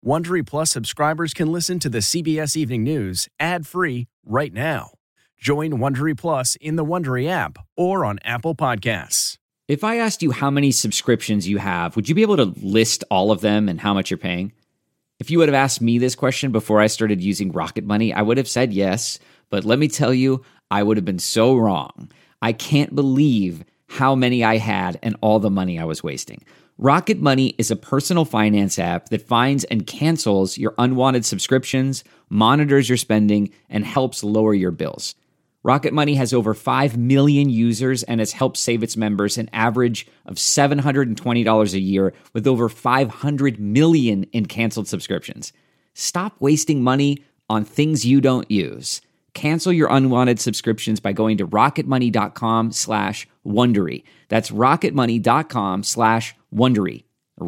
Wondery Plus subscribers can listen to the CBS Evening News ad-free right now. Join Wondery Plus in the Wondery app or on Apple Podcasts. If I asked you how many subscriptions you have, would you be able to list all of them and how much you're paying? If you would have asked me this question before I started using Rocket Money, I would have said yes, but let me tell you, I would have been so wrong. I can't believe how many I had and all the money I was wasting. Rocket Money is a personal finance app that finds and cancels your unwanted subscriptions, monitors your spending, and helps lower your bills. Rocket Money has over 5 million users and has helped save its members an average of $720 a year with over 500 million in canceled subscriptions. Stop wasting money on things you don't use. Cancel your unwanted subscriptions by going to rocketmoney.com/Wondery. That's rocketmoney.com/Wondery.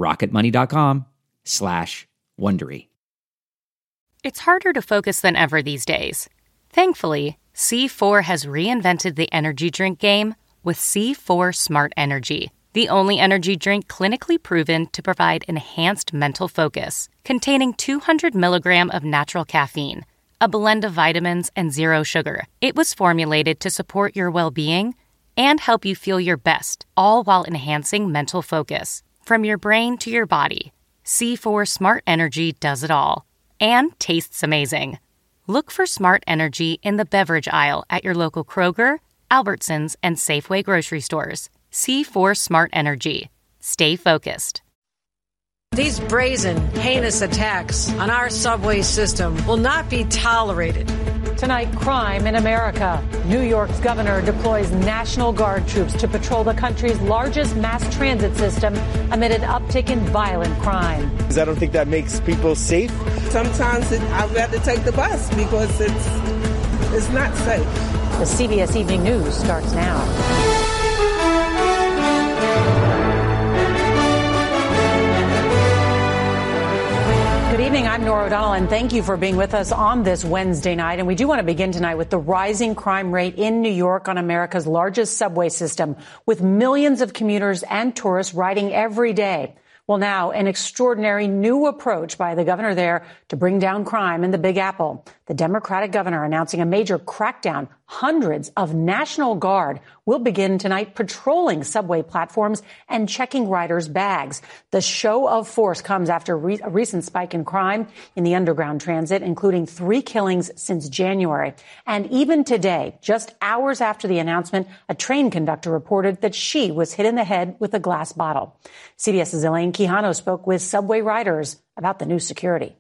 rocketmoney.com/Wondery. It's harder to focus than ever these days. Thankfully, C4 has reinvented the energy drink game with C4 Smart Energy, the only energy drink clinically proven to provide enhanced mental focus, containing 200 milligrams of natural caffeine, a blend of vitamins, and zero sugar. It was formulated to support your well-being and help you feel your best, all while enhancing mental focus. From your brain to your body, C4 Smart Energy does it all and tastes amazing. Look for Smart Energy in the beverage aisle at your local Kroger, Albertsons, and Safeway grocery stores. C4 Smart Energy. Stay focused. These brazen, heinous attacks on our subway system will not be tolerated. Tonight, crime in America. New York's governor deploys National Guard troops to patrol the country's largest mass transit system amid an uptick in violent crime. I don't think that makes people safe. Sometimes I'd rather take the bus because it's not safe. The CBS Evening News starts now. Good evening. I'm Norah O'Donnell, and thank you for being with us on this Wednesday night. And we do want to begin tonight with the rising crime rate in New York on America's largest subway system, with millions of commuters and tourists riding every day. Well, now, an extraordinary new approach by the governor there to bring down crime in the Big Apple. The Democratic governor announcing a major crackdown. Hundreds of National Guard will begin tonight patrolling subway platforms and checking riders' bags. The show of force comes after a recent spike in crime in the underground transit, including 3 killings since January. And even today, just hours after the announcement, a train conductor reported that she was hit in the head with a glass bottle. CBS's Elaine Quijano spoke with subway riders about the new security.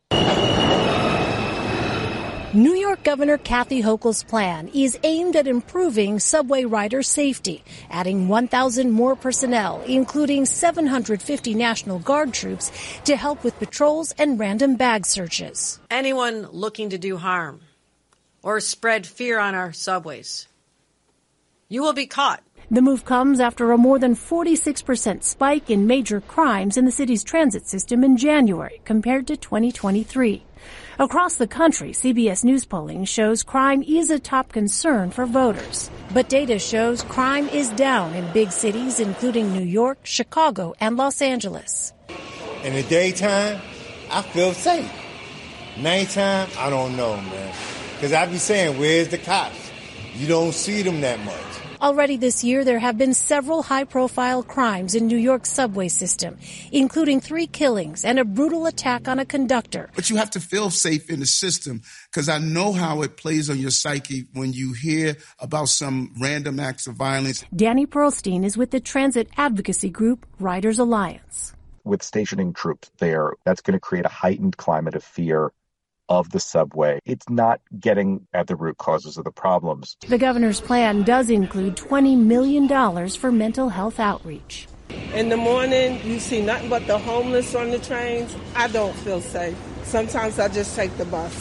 New York Governor Kathy Hochul's plan is aimed at improving subway rider safety, adding 1,000 more personnel, including 750 National Guard troops, to help with patrols and random bag searches. Anyone looking to do harm or spread fear on our subways, you will be caught. The move comes after a more than 46% spike in major crimes in the city's transit system in January compared to 2023. Across the country, CBS News polling shows crime is a top concern for voters. But data shows crime is down in big cities, including New York, Chicago, and Los Angeles. In the daytime, I feel safe. Nighttime, I don't know, man. Because I be saying, where's the cops? You don't see them that much. Already this year, there have been several high-profile crimes in New York's subway system, including 3 killings and a brutal attack on a conductor. But you have to feel safe in the system, because I know how it plays on your psyche when you hear about some random acts of violence. Danny Perlstein is with the transit advocacy group Riders Alliance. With stationing troops there, that's going to create a heightened climate of fear of the subway. It's not getting at the root causes of the problems. The governor's plan does include $20 million for mental health outreach. In the morning, you see nothing but the homeless on the trains. I don't feel safe. Sometimes I just take the bus.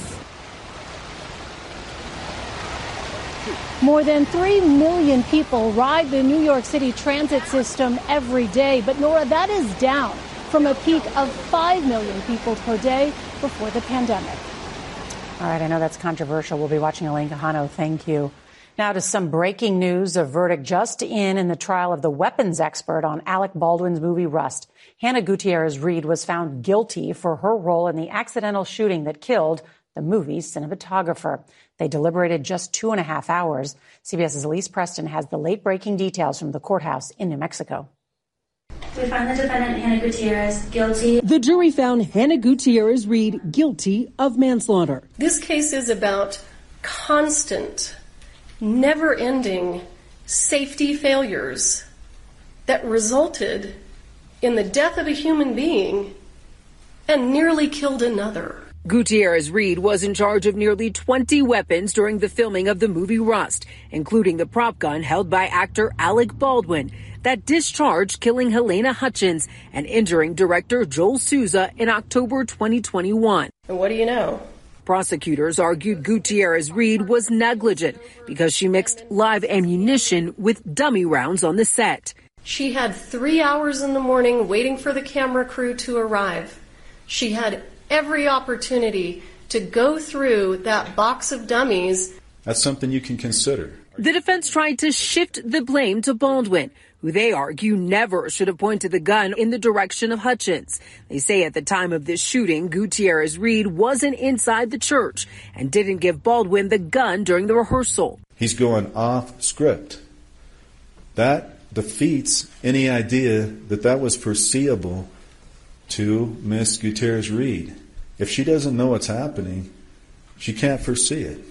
More than 3 million people ride the New York City transit system every day. But Nora, that is down from a peak of 5 million people per day before the pandemic. All right, I know that's controversial. We'll be watching Elaine Quijano. Thank you. Now to some breaking news. A verdict just in the trial of the weapons expert on Alec Baldwin's movie Rust. Hannah Gutierrez-Reed was found guilty for her role in the accidental shooting that killed the movie's cinematographer. They deliberated just 2.5 hours. CBS's Elise Preston has the late-breaking details from the courthouse in New Mexico. We find the defendant, Hannah Gutierrez, guilty. The jury found Hannah Gutierrez-Reed guilty of manslaughter. This case is about constant, never-ending safety failures that resulted in the death of a human being and nearly killed another. Gutierrez-Reed was in charge of nearly 20 weapons during the filming of the movie Rust, including the prop gun held by actor Alec Baldwin that discharged, killing Helena Hutchins and injuring director Joel Souza in October 2021. And what do you know? Prosecutors argued Gutierrez-Reed was negligent because she mixed live ammunition with dummy rounds on the set. She had 3 hours in the morning waiting for the camera crew to arrive. She had every opportunity to go through that box of dummies. That's something you can consider. The defense tried to shift the blame to Baldwin, who they argue never should have pointed the gun in the direction of Hutchins. They say at the time of this shooting, Gutierrez-Reed wasn't inside the church and didn't give Baldwin the gun during the rehearsal. He's going off script. That defeats any idea that that was foreseeable to Miss Gutierrez-Reed. If she doesn't know what's happening, she can't foresee it.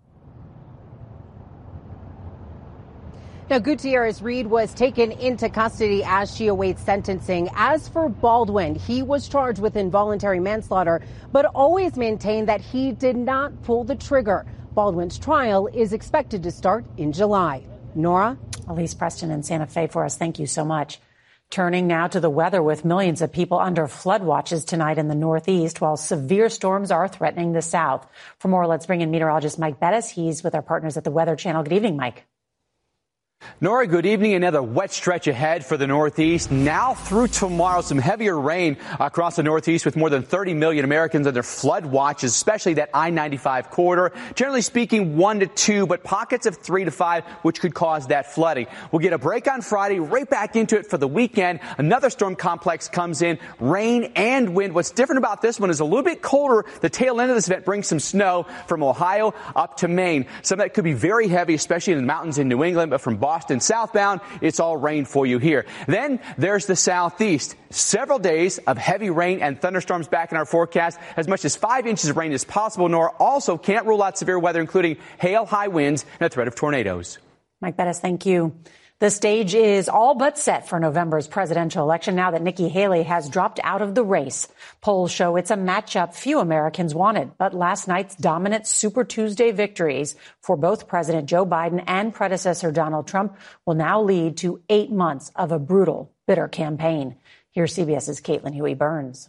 Now, Gutierrez-Reed was taken into custody as she awaits sentencing. As for Baldwin, he was charged with involuntary manslaughter, but always maintained that he did not pull the trigger. Baldwin's trial is expected to start in July. Nora? Elise Preston in Santa Fe for us. Thank you so much. Turning now to the weather, with millions of people under flood watches tonight in the Northeast, while severe storms are threatening the South. For more, let's bring in meteorologist Mike Bettis. He's with our partners at the Weather Channel. Good evening, Mike. Nora, good evening. Another wet stretch ahead for the Northeast. Now through tomorrow, some heavier rain across the Northeast with more than 30 million Americans under flood watches, especially that I-95 corridor. Generally speaking, 1 to 2, but pockets of 3 to 5, which could cause that flooding. We'll get a break on Friday, right back into it for the weekend. Another storm complex comes in, rain and wind. What's different about this one is a little bit colder. The tail end of this event brings some snow from Ohio up to Maine. Some of that could be very heavy, especially in the mountains in New England, but from Boston southbound, it's all rain for you here. Then there's the Southeast. Several days of heavy rain and thunderstorms back in our forecast. As much as 5 inches of rain is possible. Nor also can't rule out severe weather, including hail, high winds, and a threat of tornadoes. Mike Bettis, thank you. The stage is all but set for November's presidential election now that Nikki Haley has dropped out of the race. Polls show it's a matchup few Americans wanted, but last night's dominant Super Tuesday victories for both President Joe Biden and predecessor Donald Trump will now lead to 8 months of a brutal, bitter campaign. Here's CBS's Caitlin Huey Burns.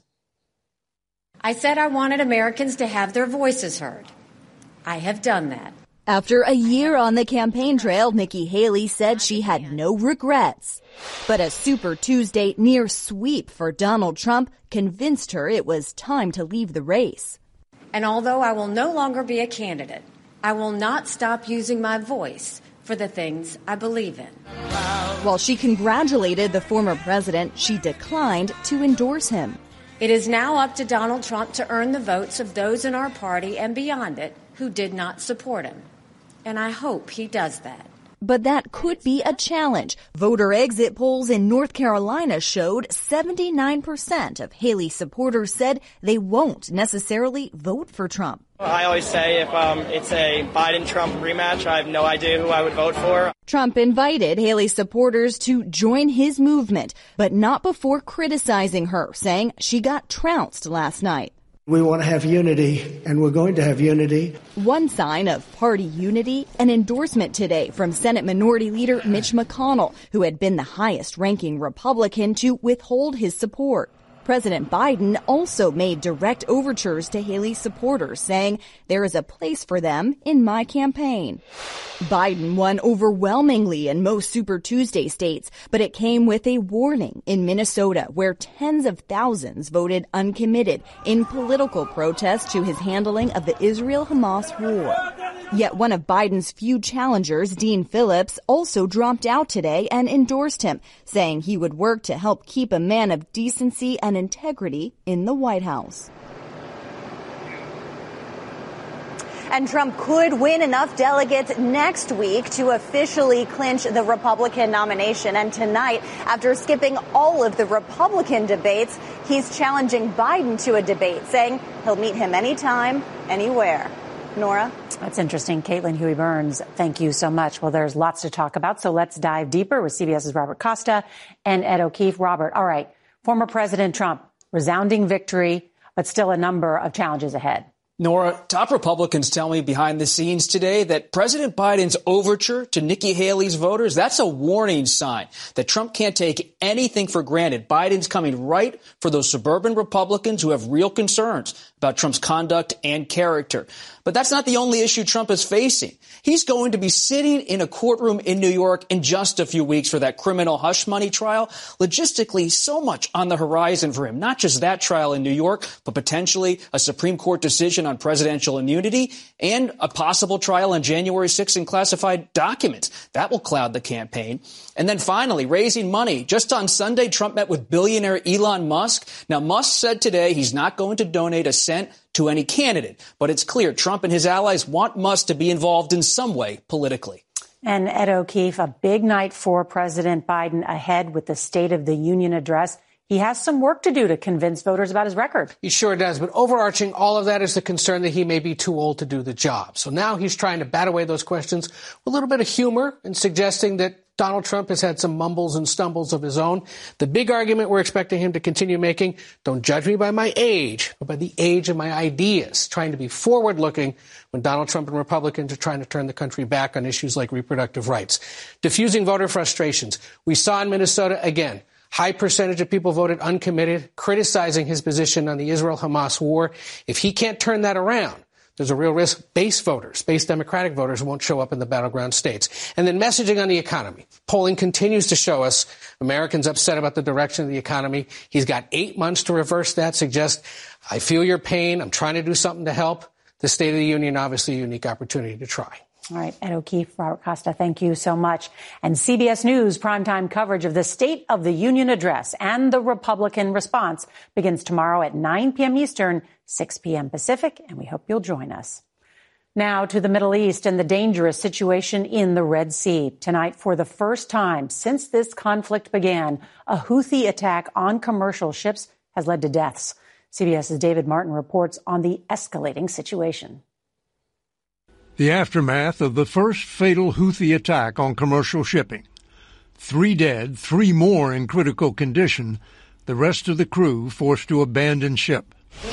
I said I wanted Americans to have their voices heard. I have done that. After a year on the campaign trail, Nikki Haley said she had no regrets. But a Super Tuesday near sweep for Donald Trump convinced her it was time to leave the race. And although I will no longer be a candidate, I will not stop using my voice for the things I believe in. While she congratulated the former president, she declined to endorse him. It is now up to Donald Trump to earn the votes of those in our party and beyond it who did not support him. And I hope he does that. But that could be a challenge. Voter exit polls in North Carolina showed 79% of Haley supporters said they won't necessarily vote for Trump. I always say if it's a Biden-Trump rematch, I have no idea who I would vote for. Trump invited Haley supporters to join his movement, but not before criticizing her, saying she got trounced last night. We want to have unity, and we're going to have unity. One sign of party unity, an endorsement today from Senate Minority Leader Mitch McConnell, who had been the highest-ranking Republican to withhold his support. President Biden also made direct overtures to Haley's supporters, saying there is a place for them in my campaign. Biden won overwhelmingly in most Super Tuesday states, but it came with a warning in Minnesota, where tens of thousands voted uncommitted in political protest to his handling of the Israel-Hamas war. Yet one of Biden's few challengers, Dean Phillips, also dropped out today and endorsed him, saying he would work to help keep a man of decency and integrity in the White House. And Trump could win enough delegates next week to officially clinch the Republican nomination. And tonight, after skipping all of the Republican debates, he's challenging Biden to a debate, saying he'll meet him anytime, anywhere. Nora? That's interesting. Caitlin Huey-Burns, thank you so much. Well, there's lots to talk about, so let's dive deeper with CBS's Robert Costa and Ed O'Keefe. Robert, all right, former President Trump, resounding victory, but still a number of challenges ahead. Nora, top Republicans tell me behind the scenes today that President Biden's overture to Nikki Haley's voters, that's a warning sign that Trump can't take anything for granted. Biden's coming right for those suburban Republicans who have real concerns about Trump's conduct and character. But that's not the only issue Trump is facing. He's going to be sitting in a courtroom in New York in just a few weeks for that criminal hush money trial. Logistically, so much on the horizon for him. Not just that trial in New York, but potentially a Supreme Court decision on presidential immunity and a possible trial on January 6th in classified documents. That will cloud the campaign. And then finally, raising money. Just on Sunday, Trump met with billionaire Elon Musk. Now, Musk said today he's not going to donate a cent to any candidate. But it's clear Trump and his allies want Musk to be involved in some way politically. And Ed O'Keefe, a big night for President Biden ahead with the State of the Union address. He has some work to do to convince voters about his record. He sure does. But overarching all of that is the concern that he may be too old to do the job. So now he's trying to bat away those questions with a little bit of humor and suggesting that Donald Trump has had some mumbles and stumbles of his own. The big argument we're expecting him to continue making, don't judge me by my age, but by the age of my ideas, trying to be forward-looking when Donald Trump and Republicans are trying to turn the country back on issues like reproductive rights. Diffusing voter frustrations. We saw in Minnesota again. High percentage of people voted uncommitted, criticizing his position on the Israel-Hamas war. If he can't turn that around, there's a real risk base Democratic voters won't show up in the battleground states. And then messaging on the economy. Polling continues to show us Americans upset about the direction of the economy. He's got 8 months to reverse that, suggest, I feel your pain, I'm trying to do something to help. The State of the Union, obviously a unique opportunity to try. All right, Ed O'Keefe, Robert Costa, thank you so much. And CBS News primetime coverage of the State of the Union address and the Republican response begins tomorrow at 9 p.m. Eastern, 6 p.m. Pacific, and we hope you'll join us. Now to the Middle East and the dangerous situation in the Red Sea. Tonight, for the first time since this conflict began, a Houthi attack on commercial ships has led to deaths. CBS's David Martin reports on the escalating situation. The aftermath of the first fatal Houthi attack on commercial shipping. 3 dead, 3 more in critical condition, the rest of the crew forced to abandon ship.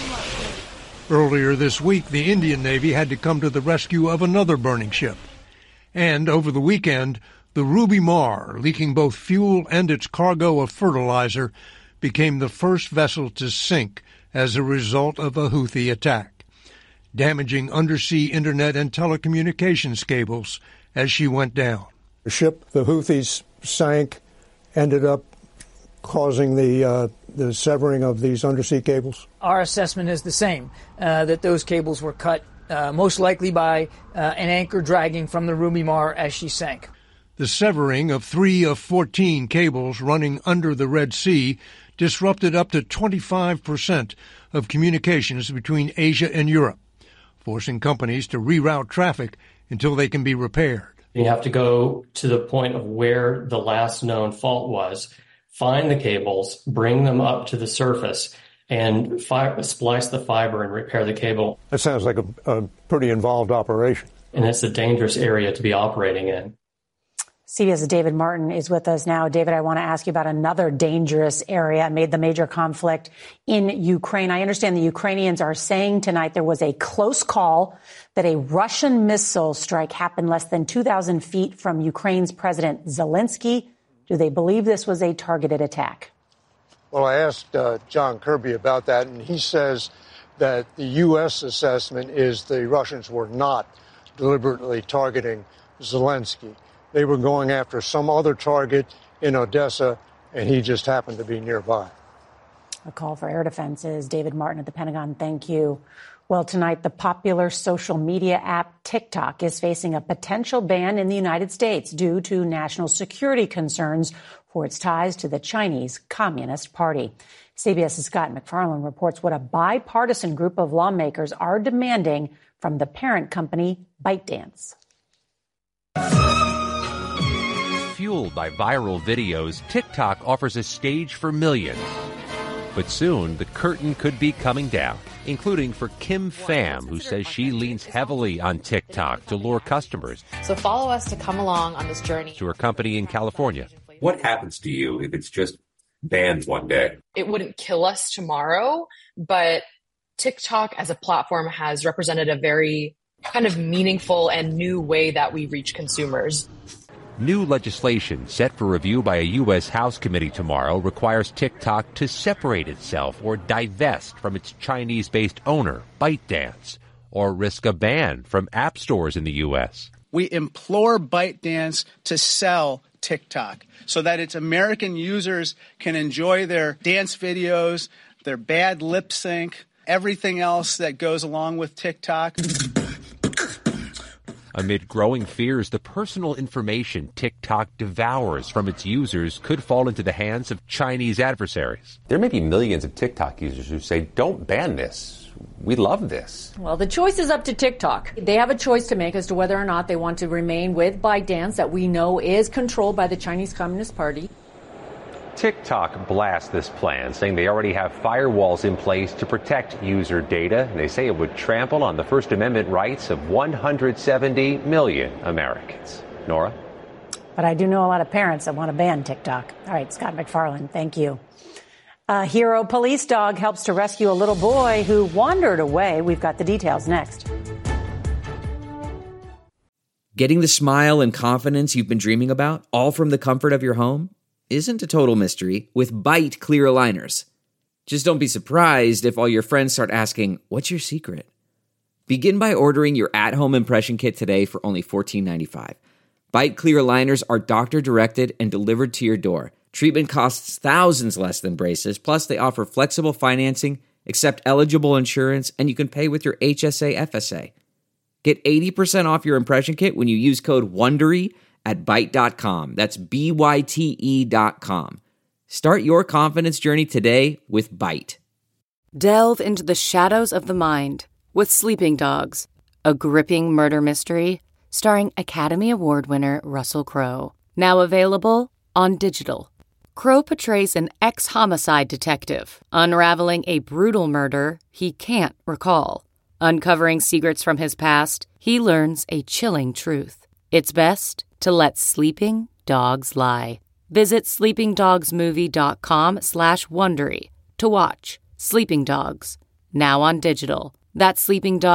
Earlier this week, the Indian Navy had to come to the rescue of another burning ship. And over the weekend, the Ruby Mar, leaking both fuel and its cargo of fertilizer, became the first vessel to sink as a result of a Houthi attack, damaging undersea internet and telecommunications cables as she went down. The ship the Houthis sank ended up causing the severing of these undersea cables? Our assessment is the same, that those cables were cut most likely by an anchor dragging from the Ruby Mar as she sank. The severing of 3 of 14 cables running under the Red Sea disrupted up to 25% of communications between Asia and Europe, forcing companies to reroute traffic until they can be repaired. You have to go to the point of where the last known fault was, find the cables, bring them up to the surface, and splice the fiber and repair the cable. That sounds like a pretty involved operation. And it's a dangerous area to be operating in. CBS's David Martin is with us now. David, I want to ask you about another dangerous area amid the major conflict in Ukraine. I understand the Ukrainians are saying tonight there was a close call that a Russian missile strike happened less than 2,000 feet from Ukraine's President Zelensky. Do they believe this was a targeted attack? Well, I asked John Kirby about that, and he says that the U.S. assessment is the Russians were not deliberately targeting Zelensky. They were going after some other target in Odessa, and he just happened to be nearby. A call for air defenses. David Martin at the Pentagon, thank you. Well, tonight, the popular social media app TikTok is facing a potential ban in the United States due to national security concerns for its ties to the Chinese Communist Party. CBS's Scott McFarland reports what a bipartisan group of lawmakers are demanding from the parent company ByteDance. Fueled by viral videos, TikTok offers a stage for millions. But soon, the curtain could be coming down, including for Kim Pham, who says she leans heavily on TikTok to lure customers. So follow us to come along on this journey. To her company in California. What happens to you if it's just banned one day? It wouldn't kill us tomorrow, but TikTok as a platform has represented a very kind of meaningful and new way that we reach consumers. New legislation set for review by a U.S. House committee tomorrow requires TikTok to separate itself or divest from its Chinese-based owner, ByteDance, or risk a ban from app stores in the U.S. We implore ByteDance to sell TikTok so that its American users can enjoy their dance videos, their bad lip sync, everything else that goes along with TikTok. Amid growing fears, the personal information TikTok devours from its users could fall into the hands of Chinese adversaries. There may be millions of TikTok users who say, don't ban this. We love this. Well, the choice is up to TikTok. They have a choice to make as to whether or not they want to remain with ByteDance, that we know is controlled by the Chinese Communist Party. TikTok blasts this plan, saying they already have firewalls in place to protect user data. And they say it would trample on the First Amendment rights of 170 million Americans. Nora? But I do know a lot of parents that want to ban TikTok. All right, Scott McFarland, thank you. A hero police dog helps to rescue a little boy who wandered away. We've got the details next. Getting the smile and confidence you've been dreaming about, all from the comfort of your home, isn't a total mystery with Byte clear aligners. Just don't be surprised if all your friends start asking, what's your secret? Begin by ordering your at-home impression kit today for only $14.95. Byte clear aligners are doctor-directed and delivered to your door. Treatment costs thousands less than braces, plus they offer flexible financing, accept eligible insurance, and you can pay with your HSA FSA. Get 80% off your impression kit when you use code WONDERY at Byte.com. That's BYTE.com. Start your confidence journey today with Byte. Delve into the shadows of the mind with Sleeping Dogs, a gripping murder mystery starring Academy Award winner Russell Crowe. Now available on digital. Crowe portrays an ex-homicide detective unraveling a brutal murder he can't recall. Uncovering secrets from his past, he learns a chilling truth. It's best to let sleeping dogs lie. Visit sleepingdogsmovie.com/Wondery to watch Sleeping Dogs, now on digital. That's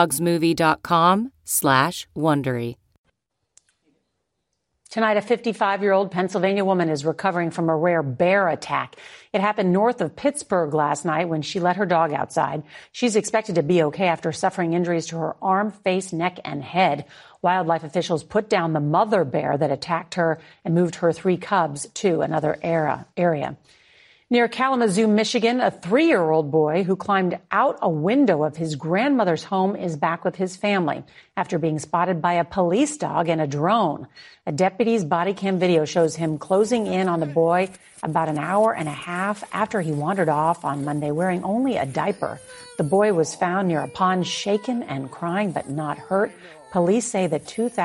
sleepingdogsmovie.com/Wondery. Tonight, a 55-year-old Pennsylvania woman is recovering from a rare bear attack. It happened north of Pittsburgh last night when she let her dog outside. She's expected to be okay after suffering injuries to her arm, face, neck, and head. Wildlife officials put down the mother bear that attacked her and moved her 3 cubs to another area. Near Kalamazoo, Michigan, a 3-year-old boy who climbed out a window of his grandmother's home is back with his family after being spotted by a police dog and a drone. A deputy's body cam video shows him closing in on the boy about an hour and a half after he wandered off on Monday wearing only a diaper. The boy was found near a pond, shaken and crying but not hurt. Police say that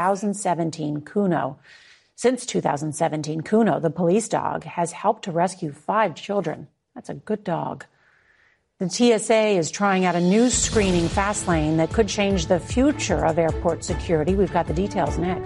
Since 2017, Kuno, the police dog, has helped to rescue 5 children. That's a good dog. The TSA is trying out a new screening fast lane that could change the future of airport security. We've got the details next.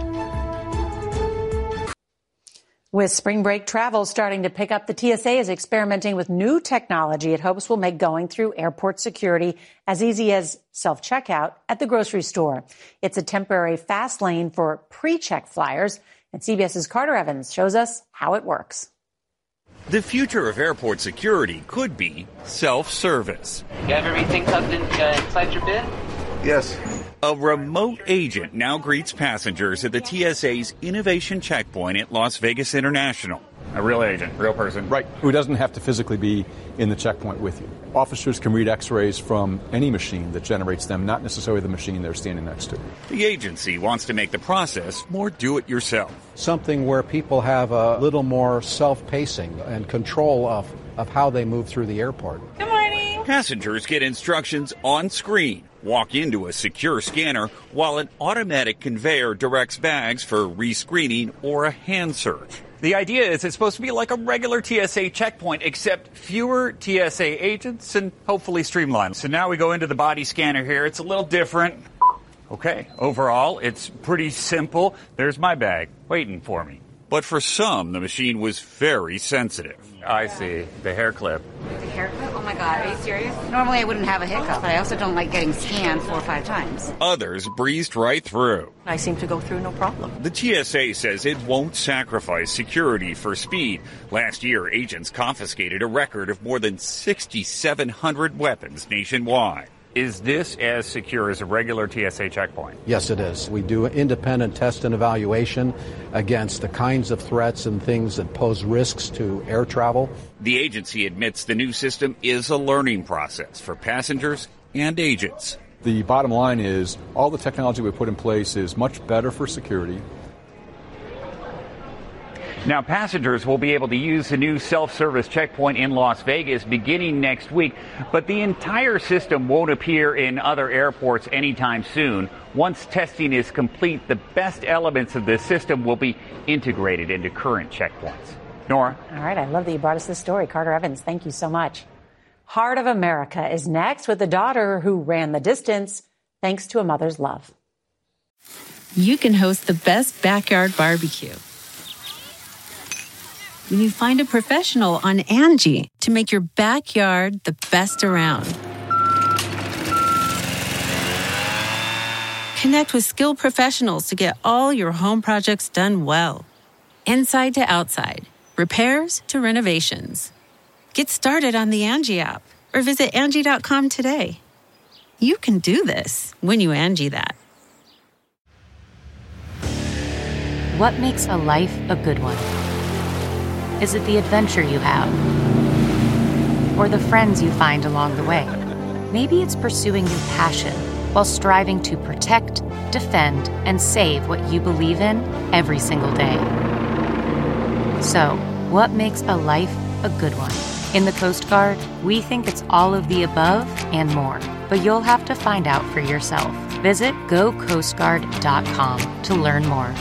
With spring break travel starting to pick up, the TSA is experimenting with new technology it hopes will make going through airport security as easy as self-checkout at the grocery store. It's a temporary fast lane for pre-check flyers, and CBS's Carter Evans shows us how it works. The future of airport security could be self-service. You have everything tucked inside your bin? Yes. A remote agent now greets passengers at the TSA's Innovation Checkpoint at Las Vegas International. A real agent, real person. Right, who doesn't have to physically be in the checkpoint with you. Officers can read x-rays from any machine that generates them, not necessarily the machine they're standing next to. The agency wants to make the process more do-it-yourself. Something where people have a little more self-pacing and control of how they move through the airport. Good morning. Passengers get instructions on screen, walk into a secure scanner, while an automatic conveyor directs bags for rescreening or a hand search. The idea is it's supposed to be like a regular TSA checkpoint, except fewer TSA agents and hopefully streamlined. So now we go into the body scanner here. It's a little different. Okay, overall, it's pretty simple. There's my bag waiting for me. But for some, the machine was very sensitive. I see. The hair clip. The hair clip? Oh my God, are you serious? Normally I wouldn't have a hiccup, but I also don't like getting scanned 4 or 5 times. Others breezed right through. I seem to go through no problem. The TSA says it won't sacrifice security for speed. Last year, agents confiscated a record of more than 6,700 weapons nationwide. Is this as secure as a regular TSA checkpoint? Yes, it is. We do independent test and evaluation against the kinds of threats and things that pose risks to air travel. The agency admits the new system is a learning process for passengers and agents. The bottom line is all the technology we put in place is much better for security. Now, passengers will be able to use the new self-service checkpoint in Las Vegas beginning next week, but the entire system won't appear in other airports anytime soon. Once testing is complete, the best elements of this system will be integrated into current checkpoints. Nora? All right, I love that you brought us this story. Carter Evans, thank you so much. Heart of America is next with a daughter who ran the distance thanks to a mother's love. You can host the best backyard barbecue when you find a professional on Angie to make your backyard the best around. Connect with skilled professionals to get all your home projects done well. Inside to outside, repairs to renovations. Get started on the Angie app or visit Angie.com today. You can do this when you Angie that. What makes a life a good one? Is it the adventure you have? Or the friends you find along the way? Maybe it's pursuing your passion while striving to protect, defend, and save what you believe in every single day. So, what makes a life a good one? In the Coast Guard, we think it's all of the above and more, but you'll have to find out for yourself. Visit gocoastguard.com to learn more.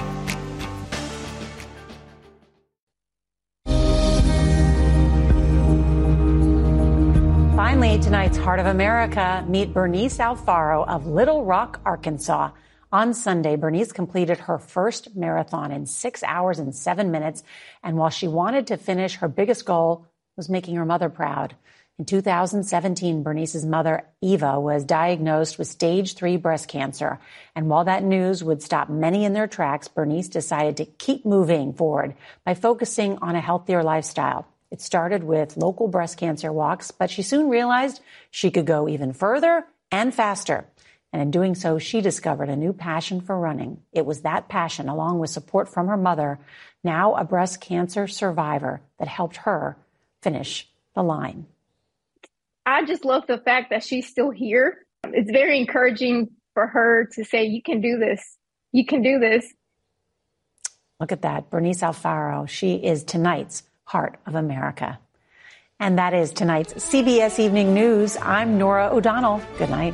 Finally, tonight's Heart of America, meet Bernice Alfaro of Little Rock, Arkansas. On Sunday, Bernice completed her first marathon in 6 hours and 7 minutes. And while she wanted to finish, her biggest goal was making her mother proud. In 2017, Bernice's mother, Eva, was diagnosed with stage 3 breast cancer. And while that news would stop many in their tracks, Bernice decided to keep moving forward by focusing on a healthier lifestyle. It started with local breast cancer walks, but she soon realized she could go even further and faster. And in doing so, she discovered a new passion for running. It was that passion, along with support from her mother, now a breast cancer survivor, that helped her finish the line. I just love the fact that she's still here. It's very encouraging for her to say, you can do this. You can do this. Look at that. Bernice Alfaro. She is tonight's Heart of America. And that is tonight's CBS Evening News. I'm Nora O'Donnell. Good night.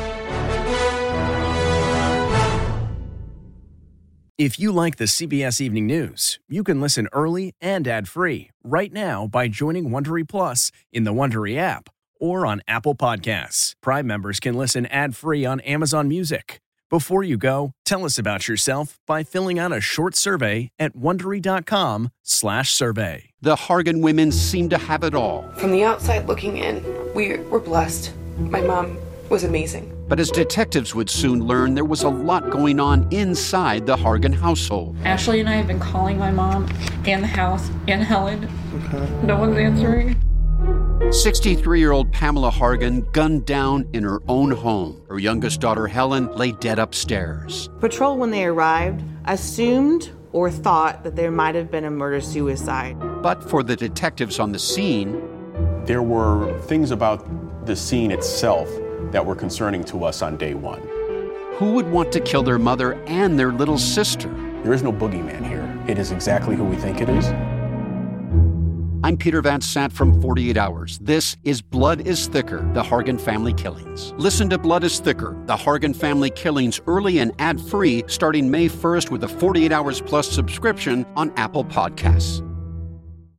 If you like the CBS Evening News, you can listen early and ad-free right now by joining Wondery Plus in the Wondery app or on Apple Podcasts. Prime members can listen ad-free on Amazon Music. Before you go, tell us about yourself by filling out a short survey at Wondery.com/survey. The Hargan women seem to have it all. From the outside looking in, we were blessed. My mom was amazing. But as detectives would soon learn, there was a lot going on inside the Hargan household. Ashley and I have been calling my mom and the house and Helen. Okay. No one's answering. 63-year-old Pamela Hargan gunned down in her own home. Her youngest daughter, Helen, lay dead upstairs. Patrol, when they arrived, assumed or thought that there might have been a murder-suicide. But for the detectives on the scene, there were things about the scene itself that were concerning to us on day one. Who would want to kill their mother and their little sister? There is no boogeyman here. It is exactly who we think it is. I'm Peter Van Sant from 48 Hours. This is Blood is Thicker, The Hargan Family Killings. Listen to Blood is Thicker, The Hargan Family Killings early and ad-free starting May 1st with a 48 Hours Plus subscription on Apple Podcasts.